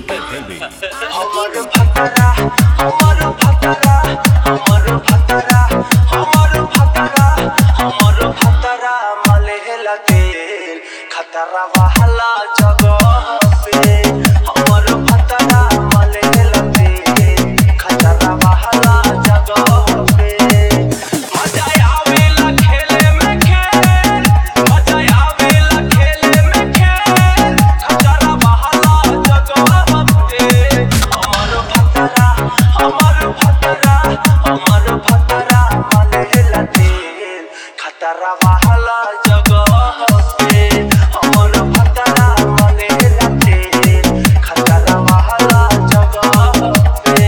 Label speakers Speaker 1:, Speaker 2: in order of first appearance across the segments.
Speaker 1: AKB
Speaker 2: हमर भतरा हमर भतरा हमर भतरा हमर भतरा हमर भतरा मलेला तेल खतरा वाला जगह पे हमर भतरा मलेला तेल खतरा वाला जगह पे मजा आवेला खेले में खेल मजा आवेला खेले में खेल खतरा वाला जगह पे हमर भतरा हमर भतरा हमर भतरा मलेला तेल खतरा वाला जगह पे हमर भतरा मलेला तेल खतरा वाला जगह पे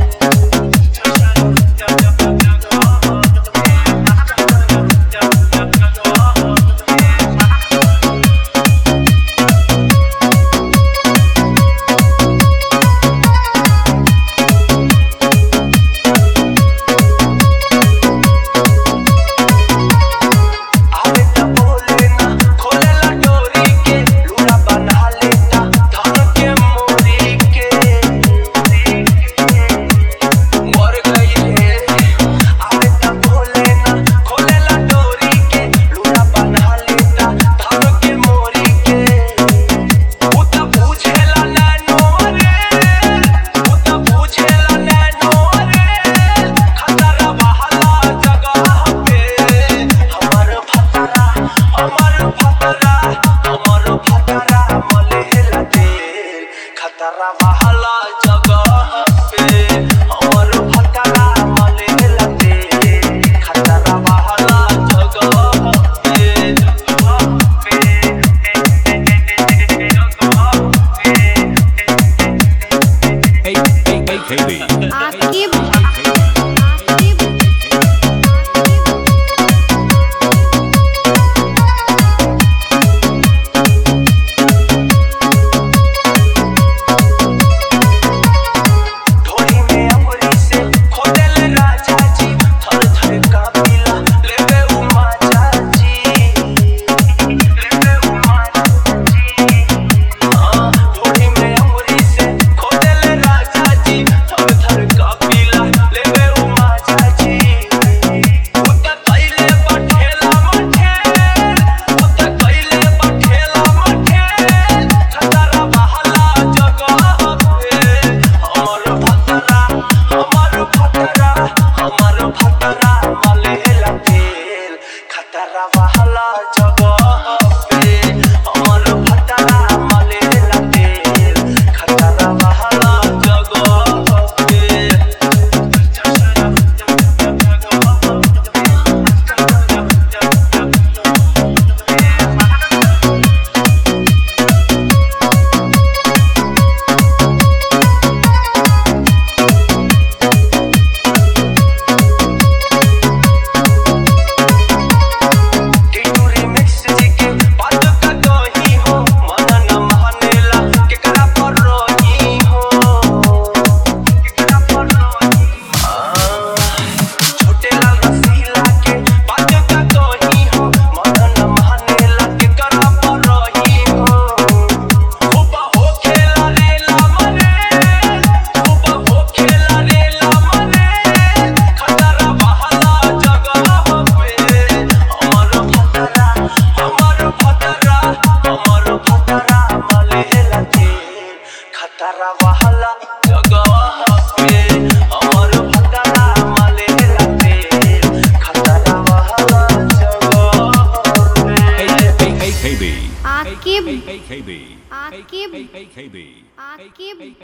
Speaker 2: आवे त बोले ना खोलेला डोरी के लूड़ा बना लेता धन के मोरी के मर गई रे आवे त बोले ना खोलेला डोरी के लूड़ा बना लेता धन के मोरी के उ त पूछेला नैनो रे उ त पूछेला नैनो रे खतरा वाला जगह पे हमर भतरा हमर भतरा हमर भतरा मलेला तेल खतरा वाला जगह पे हमर भतरा मलेला तेल खतरा वाला जगह
Speaker 1: AKB
Speaker 3: आकिब
Speaker 2: ढोली में अंगुरी से खोदेले राजा जी थर थर कांपिला लेवे उमा चाची लेवे उमा चाची ढोली में अंगुरी से खोदेले राजा जी थर थर कांपिला लेवे उमा चाची उत कइले बठेला मठे उत कइले बठेला मठे खतरा वाला जगह पे हमर भतरा हमर भतरा हमर भतरा मलेला तेल खतरा वाला जगह पे हमर भतरा मलेला तेल खतरा वाला जगह पे टिटूरी मिक्स जी के बात का कही हो मन न मानेला केकरा पर रोही हो केकरा पर रोही छोटे लाल रसीला के बात का कही हो मन न मानेला केकरा पर रोही हो खूबा हो खेला रेला मने खूबा हो खेला रेला मने खतरा वाला जगह पे हमर भतरा हमर भतरा हमर भतरा मलेला तेल खतरा वाला जगह पे हमर भतरा मलेला तेल खतरा वाला जगह पे
Speaker 1: AKB
Speaker 3: Aqib
Speaker 1: AKB
Speaker 3: Aqib
Speaker 1: AKB
Speaker 3: Aqib